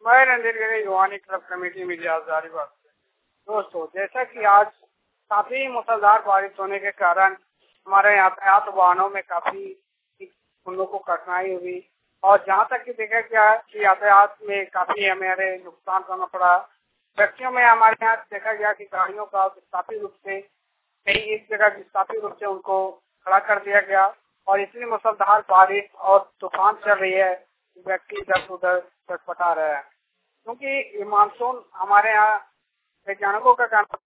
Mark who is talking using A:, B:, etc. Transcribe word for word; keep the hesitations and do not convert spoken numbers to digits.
A: मैं रणधीर गिरी युवानी club committee media Hazaribagh से। दोस्तों, जैसा कि आज काफी मूसलाधार बारिश होने के कारण हमारे यातायात वाहनों में काफी उन लोगों को कठिनाई हुई और जहाँ तक कि देखा गया कि यातायात में काफी हमारे नुकसान करना पड़ा। व्यक्तियों में हमारे यहाँ देखा गया कि गाड़ियों का विस्थापित रूप से कई एक जगह विस्थापित रूप से उनको खड़ा कर दिया गया और इतनी मूसलाधार बारिश और तूफान चल रही है, व्यक्ति इधर उधर छटपटा रहे हैं क्योंकि ये मानसून हमारे यहाँ वैज्ञानिकों का कहना